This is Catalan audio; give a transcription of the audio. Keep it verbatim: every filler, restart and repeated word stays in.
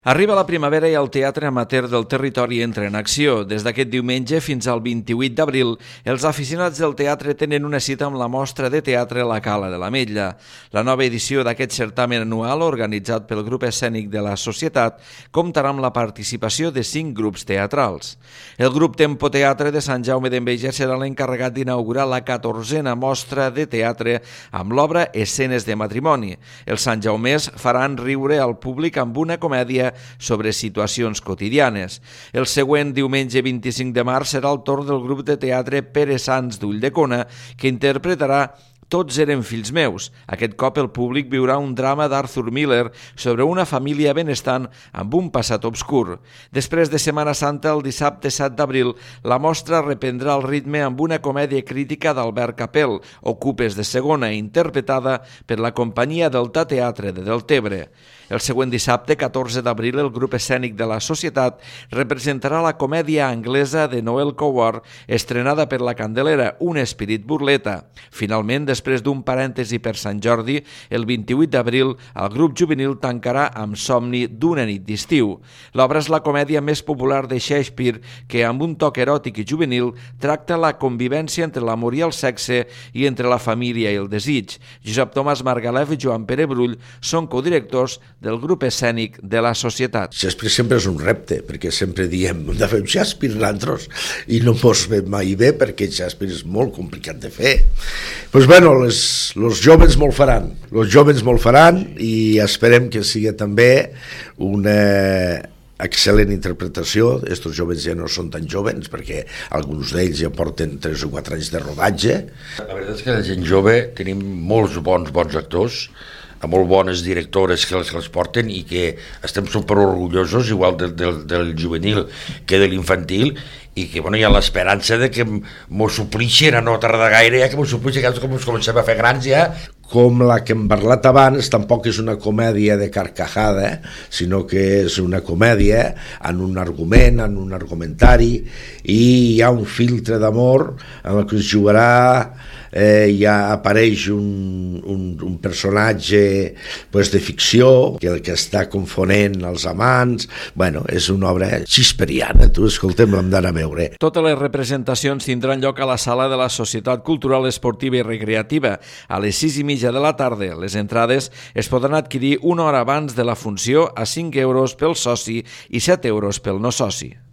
Arriba la primavera i el teatre amateur del territori entra en acció. Des d'aquest diumenge fins al vint-i-vuit d'abril, els aficionats del teatre tenen una cita amb la mostra de teatre La Cala de l'Ametlla. La nova edició d'aquest certamen anual, organitzat pel grup escènic de la Societat, comptarà amb la participació de cinc grups teatrals. El grup Tempo Teatre de Sant Jaume d'Enveja serà l'encarregat d'inaugurar la catorzena mostra de teatre amb l'obra Escenes de matrimoni. Els santjaumers faran riure al públic amb una comèdia sobre situacions quotidianes. El següent diumenge vint-i-cinc de març serà el torn del grup de teatre Pere Sans d'Ulldecona, que interpretarà Tots eren fills meus. Aquest cop el públic viurà un drama d'Arthur Miller sobre una família benestant amb un passat obscur. Després de Setmana Santa, el dissabte set d'abril, la mostra reprendrà el ritme amb una comèdia crítica d'Albert Capel, Ocupes de segona, interpretada per la companyia Delta Teatre de Deltebre. El següent dissabte, catorze d'abril, el grup escènic de la Societat representarà la comèdia anglesa de Noel Coward, estrenada per la Candelera, Un esperit burleta. Finalment, després d'un parèntesi per Sant Jordi, el vint-i-vuit d'abril, el grup juvenil tancarà amb Somni d'una nit d'estiu. L'obra és la comèdia més popular de Shakespeare que, amb un toc eròtic i juvenil, tracta la convivència entre l'amor i el sexe i entre la família i el desig. Josep Tomàs Margalef i Joan Pere Brull són codirectors del grup escènic de la Societat. Shakespeare sempre és un repte, perquè sempre diem hem de fer un Shakespeare nosaltres i no mos ve mai bé perquè Shakespeare és molt complicat de fer. Doncs bueno, les, els joves molt faran, els joves molt faran i esperem que sigui també una excel·lent interpretació. Estos joves ja no són tan joves perquè alguns d'ells ja porten tres o quatre anys de rodatge. La veritat és que la gent jove tenim molts bons bons actors, amb molt bones directores que els, que els porten i que estem superorgullosos igual del, del, del juvenil que de l'infantil i que bueno, hi ha l'esperança de que mos suplixin, no tarda gaire ja que mos suplixin, que com ens comencem a fer grans ja. Com la que hem parlat abans, tampoc és una comèdia de carcajada, sinó que és una comèdia en un argument, en un argumentari, i hi ha un filtre d'amor en el que es jugarà, eh, ja apareix un, un, un personatge pues, de ficció, que el que està confonent els amants. Bueno, és una obra xisperiana, tu, escolta'm, l'hem d'anar a veure. Totes les representacions tindran lloc a la sala de la Societat Cultural Esportiva i Recreativa, a les sis i mitja de la tarda. Les entrades es poden adquirir una hora abans de la funció a cinc euros pel soci i set euros pel no soci.